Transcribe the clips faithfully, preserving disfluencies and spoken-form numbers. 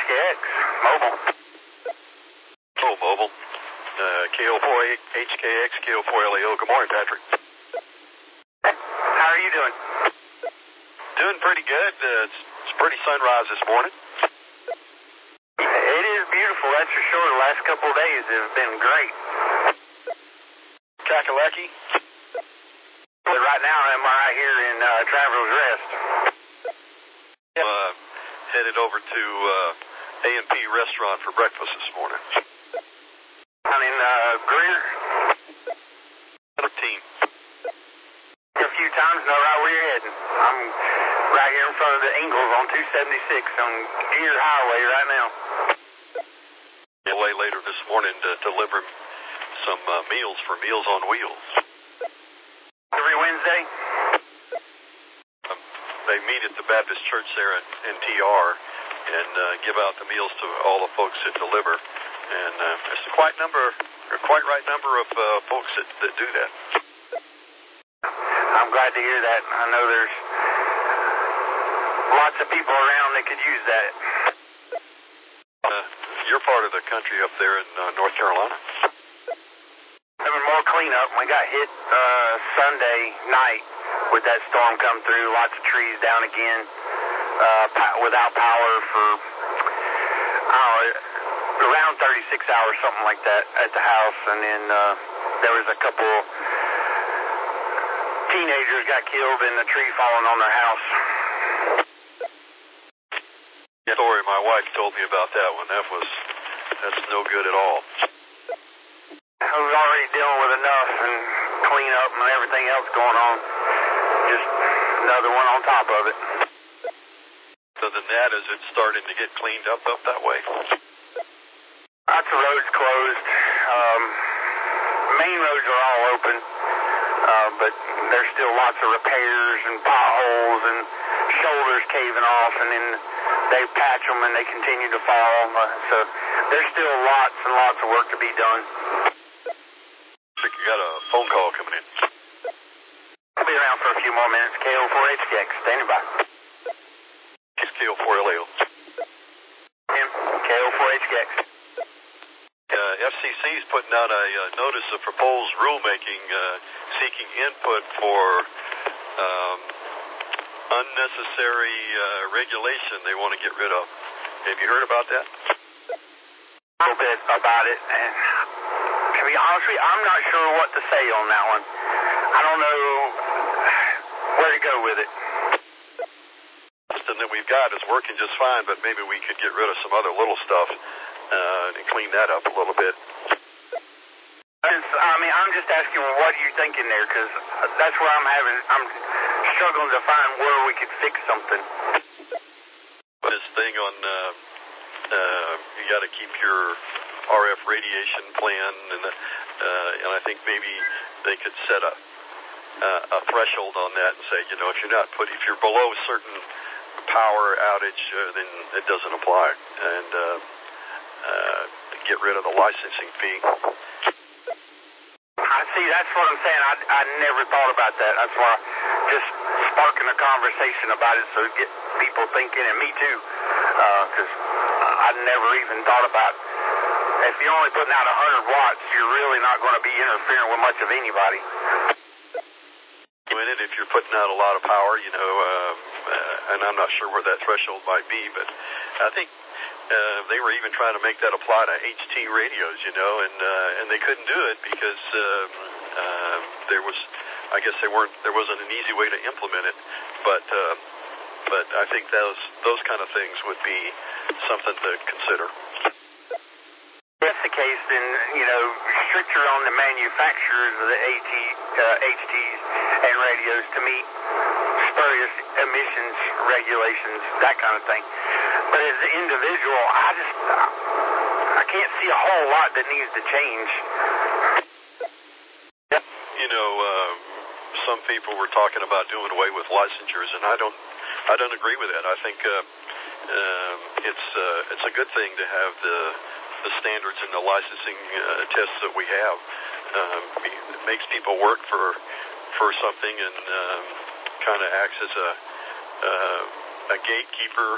K X, mobile. Oh, mobile. Uh, K O four H K X, K O four L A O. Good morning, Patrick. How are you doing? Doing pretty good. Uh, it's, it's pretty sunrise this morning. It is beautiful, that's for sure. The last couple of days have been great. Kakalaki? But right now I'm right here in uh, Travelers Rest. Uh, headed over to uh, A and P Restaurant for breakfast this morning. I'm in uh, Greer. thirteen. A few times, know right where you're heading. I'm right here in front of the Ingalls on two seventy-six on Greer Highway right now. Away later this morning to deliver some uh, meals for Meals on Wheels. Every Wednesday? Um, they meet at the Baptist Church there in, in T R and uh, give out the meals to all the folks that deliver. And uh, there's a quite number, a quite right number of uh, folks that, that do that. I'm glad to hear that. I know there's lots of people around that could use that. Uh, you're part of the country up there in uh, North Carolina. Having more cleanup. We got hit uh, Sunday night with that storm come through. Lots of trees down again. Uh, po- without power for, I don't know, around thirty-six hours, something like that, at the house. And then uh, there was a couple teenagers got killed in the tree falling on their house. The story my wife told me about that one. That was, that's no good at all. I was already dealing with enough and cleanup and everything else going on. Just another one on top of it. Other than that, is it starting to get cleaned up up that way? Lots of roads closed. Um, main roads are all open, uh, but there's still lots of repairs and potholes and shoulders caving off, and then they patch them and they continue to fall. Uh, so there's still lots and lots of work to be done. I think you got a phone call coming in. I'll be around for a few more minutes. K O four H K X, standing by. It's K O four L A O. Tim, K O four H K X. Uh, F C C is putting out a uh, notice of proposed rulemaking uh, seeking input for um, unnecessary uh, regulation they want to get rid of. Have you heard about that? A little bit about it, and to be honest with you, I'm not sure what to say on that one. I don't know where to go with it. Something that we've got is working just fine, but maybe we could get rid of some other little stuff uh, and clean that up a little bit. It's, I mean, I'm just asking, what are you thinking there? Because that's where I'm having, I'm struggling to find where we could fix something. This thing on, uh, uh, you got to keep your R F radiation plan, and uh, and I think maybe they could set a uh, a threshold on that and say, you know, if you're not put, if you're below a certain power outage, uh, then it doesn't apply, and uh, uh, get rid of the licensing fee. I see, that's what I'm saying. I, I never thought about that. That's why just sparking a conversation about it so get people thinking, and me too, because uh, I never even thought about it. If you're only putting out one hundred watts, you're really not going to be interfering with much of anybody. If you're putting out a lot of power, you know, um, uh, and I'm not sure where that threshold might be, but I think uh, they were even trying to make that apply to H T radios, you know, and uh, and they couldn't do it because um, uh, there was, I guess they weren't, there wasn't an easy way to implement it, but uh, but I think those those kind of things would be something to consider. If that's the case, then, you know, stricter on the manufacturers of the AT, uh, H Ts and radios to meet spurious emissions regulations, that kind of thing. But as an individual, I just, I can't see a whole lot that needs to change. You know, uh, some people were talking about doing away with licensures, and I don't, I don't agree with that. I think uh, um, it's uh, it's a good thing to have the the standards and the licensing uh, tests that we have. Um, it makes people work for for something, and um, kind of acts as a uh, a gatekeeper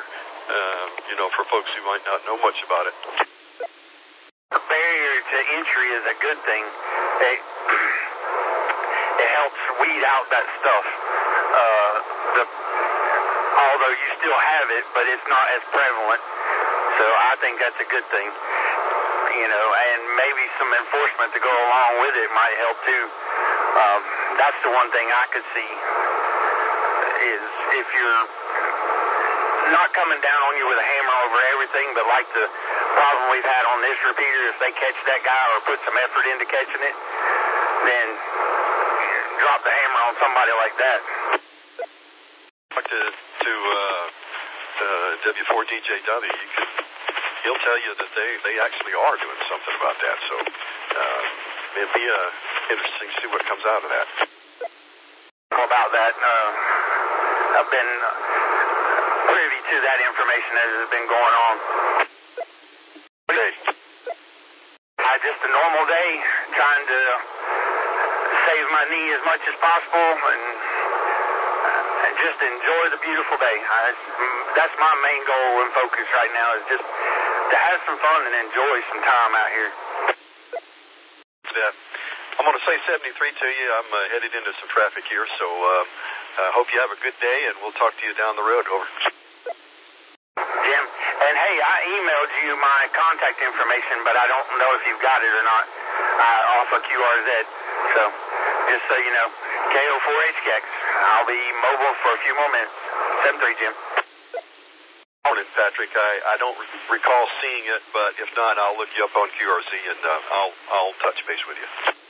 uh, you know, for folks who might not know much about it. The barrier to entry is a good thing. It, it helps weed out that stuff. Uh, the, although you still have it, but it's not as prevalent. So I think that's a good thing. You know, and maybe some enforcement to go along with it might help too. Um, that's the one thing I could see is if you're not coming down on you with a hammer over everything, but like the problem we've had on this repeater, if they catch that guy or put some effort into catching it, then drop the hammer on somebody like that. Talk to, to uh, uh, W four D J W, you could, he'll tell you that they, they actually are doing something about that, so uh, it'd be uh, interesting to see what comes out of that. About that, uh, I've been privy to that information as has been going on. Okay. I just a normal day, trying to save my knee as much as possible and, and just enjoy the beautiful day. I, that's my main goal and focus right now is just to have some fun and enjoy some time out here. Yeah. I'm going to say seventy-three to you. I'm uh, headed into some traffic here, so I uh, uh, hope you have a good day, and we'll talk to you down the road. Over. Jim, and hey, I emailed you my contact information, but I don't know if you've got it or not uh, off of Q R Z. So just so you know, K O four H K X. I'll be mobile for a few more minutes. seven three, Jim. Morning, Patrick. I, I don't re- recall seeing it, but if not, I'll look you up on Q R Z, and uh, I'll I'll touch base with you.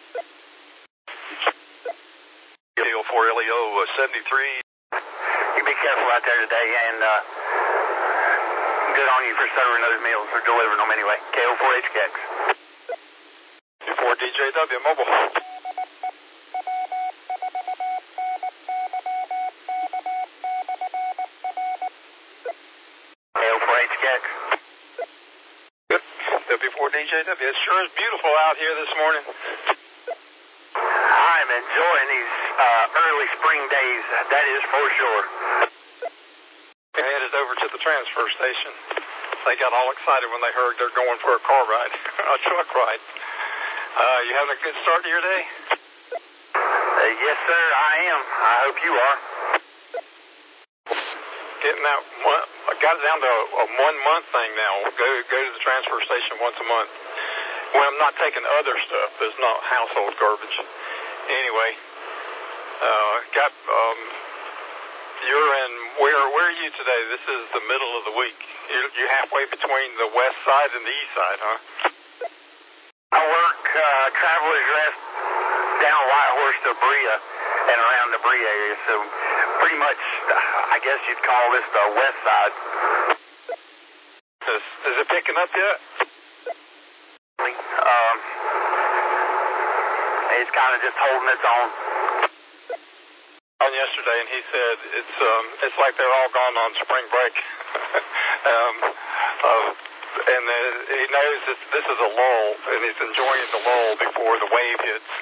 K O four L E O uh, seventy-three. You be careful out there today, and uh, good on you for serving those meals or delivering them anyway. K O four H K X. W four D J W mobile. K O four H K X. Good. W four D J W. It sure is beautiful out here this morning. I'm enjoying these uh, early spring days, that is for sure. We headed over to the transfer station. They got all excited when they heard they're going for a car ride, a truck ride. Uh, you having a good start to your day? Uh, yes, sir, I am. I hope you are. Getting that one, I got it down to a, a one-month thing now. Go go to the transfer station once a month. When I'm not taking other stuff, there's not household garbage. Anyway, uh, got, um, you're in, where, where are you today? This is the middle of the week. You're, you're halfway between the west side and the east side, huh? I work uh, Traveler's Rest down White Horse to Brea and around the Brea area, so pretty much, I guess you'd call this the west side. Is, is it picking up yet? Um, it's kind of just holding its own. On yesterday, and he said it's um it's like they're all gone on spring break. um, uh, and uh, he knows that this is a lull, and he's enjoying the lull before the wave hits.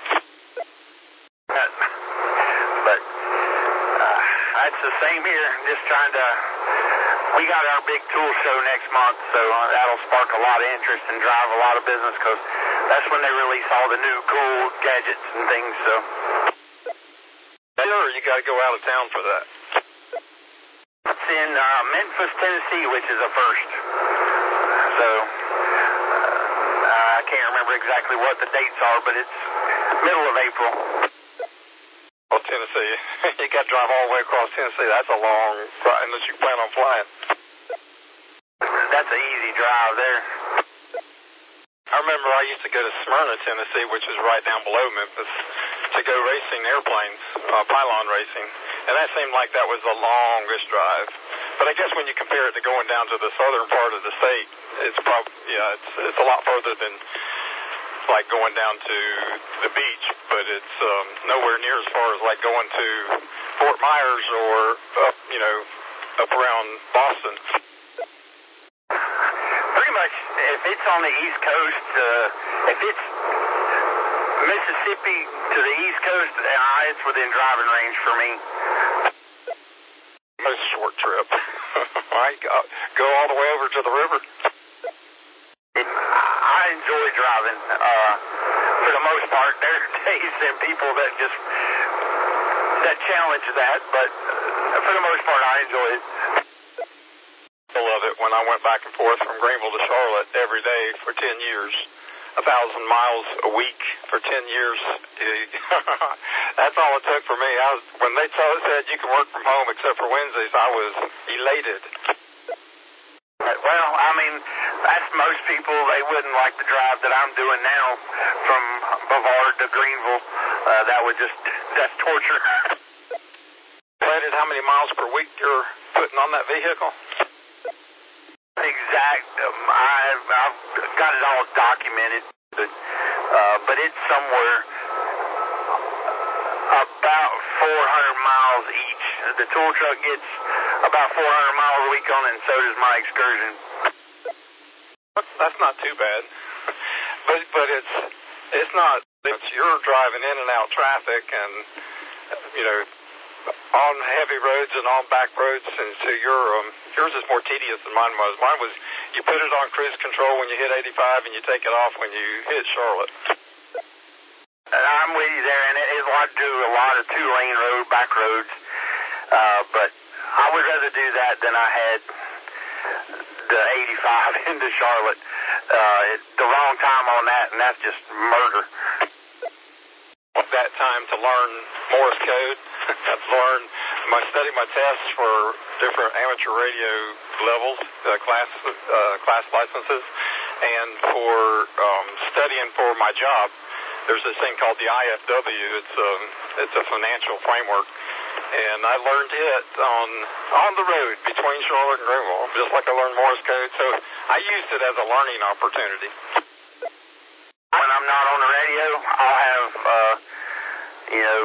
But uh, that's the same here. Just trying to. We got our big tool show next month, so uh, that'll spark a lot of interest and drive a lot of business because that's when they release all the new cool gadgets and things. So. Sure, you got to go out of town for that. It's in uh, Memphis, Tennessee, which is a first. So uh, I can't remember exactly what the dates are, but it's middle of April. Well, Tennessee, you got to drive all the way across Tennessee. That's a long ride unless you plan on flying. That's an easy drive there. I remember I used to go to Smyrna, Tennessee, which is right down below Memphis, to go racing airplanes, uh, pylon racing, and that seemed like that was the longest drive. But I guess when you compare it to going down to the southern part of the state, it's probably, yeah, it's it's a lot further than like going down to the beach, but it's um, nowhere near as far as like going to Fort Myers or up, you know, up around Boston. Pretty much, if it's on the East Coast, uh, if it's Mississippi to the East Coast, uh, it's within driving range for me. It's a short trip. I Why go, go all the way over to the river? I enjoy driving. Uh, for the most part, there are days and people that just that challenge that, but for the most part, I enjoy it. I love it when I went back and forth from Greenville to Charlotte every day for ten years. A thousand miles a week for ten years. That's all it took for me. I was, when they told, said you can work from home except for Wednesdays, I was elated. Well, I mean, that's most people. They wouldn't like the drive that I'm doing now from Brevard to Greenville. Uh, that would just, that's torture. Rated how many miles per week you're putting on that vehicle? Exact. Um, I've, I've got it all documented, but, uh, but it's somewhere about four hundred miles each. The tool truck gets about four hundred miles a week on it, and so does my excursion. That's not too bad, but but it's it's not. It's you're driving in and out traffic, and you know, on heavy roads and on back roads, and so your um, yours is more tedious than mine was. Mine was you put it on cruise control when you hit eighty-five, and you take it off when you hit Charlotte. And I'm with you there, and it is I do a lot of two-lane road, back roads, uh, but I would rather do that than I had the eighty-five into Charlotte. Uh, it's the wrong time on that, and that's just murder. That time to learn Morse code. I've learned, I studied my tests for different amateur radio levels, uh, class uh, class licenses, and for um, studying for my job. There's this thing called the I F W. It's a, it's a financial framework, and I learned it on on the road between Charlotte and Greenville, just like I learned Morse code. So I used it as a learning opportunity. When I'm not on the radio, I'll have, uh, you know,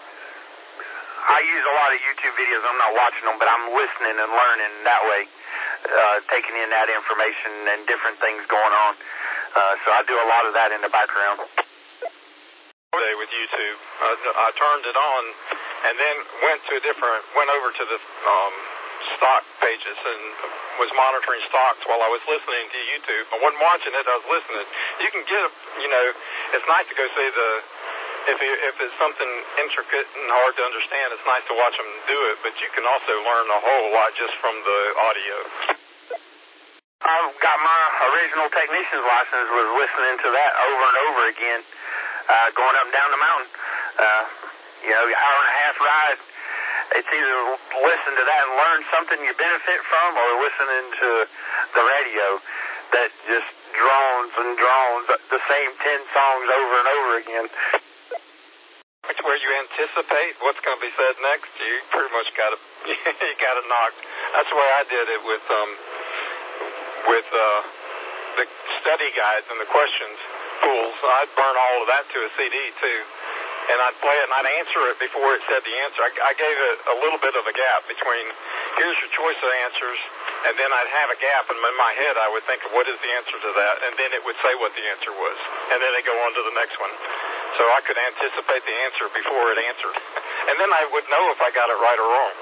I use a lot of YouTube videos. I'm not watching them, but I'm listening and learning that way, uh, taking in that information and different things going on. Uh, so I do a lot of that in the background. With YouTube, I, I turned it on, and then went to a different, went over to the um, stock pages and was monitoring stocks while I was listening to YouTube. I wasn't watching it; I was listening. You can get, a, you know, it's nice to go see the. If you, if it's something intricate and hard to understand, it's nice to watch them do it. But you can also learn a whole lot just from the audio. I've got my original technician's license. Was listening to that over and over again. Uh, going up and down the mountain, uh, you know, hour and a half ride. It's either listen to that and learn something you benefit from, or listening to the radio that just drones and drones the same ten songs over and over again. It's where you anticipate what's going to be said next. You pretty much got it. You got it knocked. That's the way I did it with um with uh, the study guides and the questions. Pools. I'd burn all of that to a C D too, and I'd play it and I'd answer it before it said the answer. I, I gave it a little bit of a gap between here's your choice of answers, and then I'd have a gap, and in my head I would think of what is the answer to that, and then it would say what the answer was, and then it'd go on to the next one. So I could anticipate the answer before it answered, and then I would know if I got it right or wrong.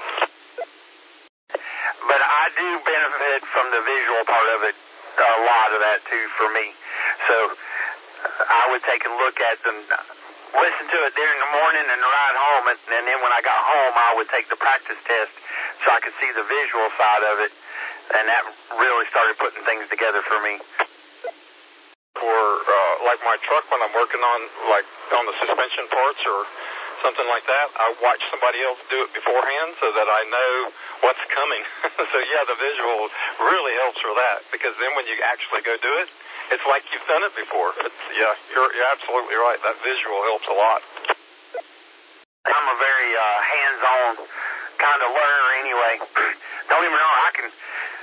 But I do benefit from the visual part of it, a lot of that too for me. So I would take a look at them, listen to it during the morning and ride home, and, and then when I got home, I would take the practice test so I could see the visual side of it, and that really started putting things together for me. For uh, like my truck, when I'm working on like on the suspension parts or something like that, I watch somebody else do it beforehand so that I know what's coming. So yeah, the visual really helps for that, because then when you actually go do it, it's like you've done it before. It's, yeah, you're, you're absolutely right. That visual helps a lot. I'm a very uh, hands-on kind of learner anyway. Don't get me wrong, I can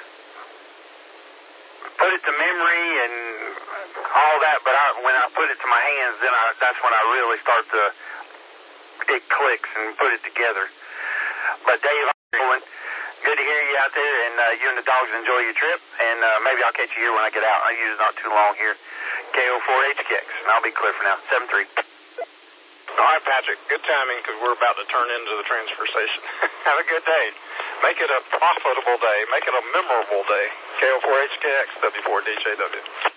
put it to memory and all that, but I, when I put it to my hands, then I, that's when I really start to, it clicks and put it together. But Dave, good to hear you out there, and uh, you and the dogs enjoy your trip, and uh, maybe I'll catch you here when I get out. I use not too long here. K O four H K X, and I'll be clear for now. seven three. All right, Patrick. Good timing, because we're about to turn into the transfer station. Have a good day. Make it a profitable day. Make it a memorable day. K O four H K X, W four D J W.